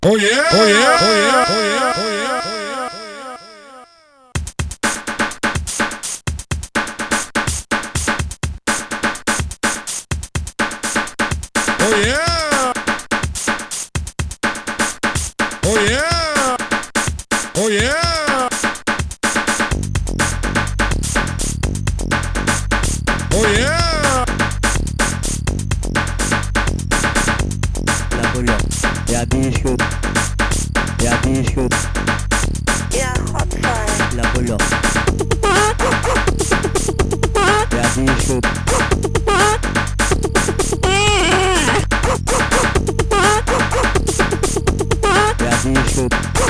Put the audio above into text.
Oh yeah! Oh yeah! Oh yeah! Oh yeah! Oh yeah! Oh yeah! Oh yeah! Oh yeah! Oh yeah! La Polo, der Bischut, der Bischut, Ja, Hotfire. La Polo, der Bischut, der Bischut.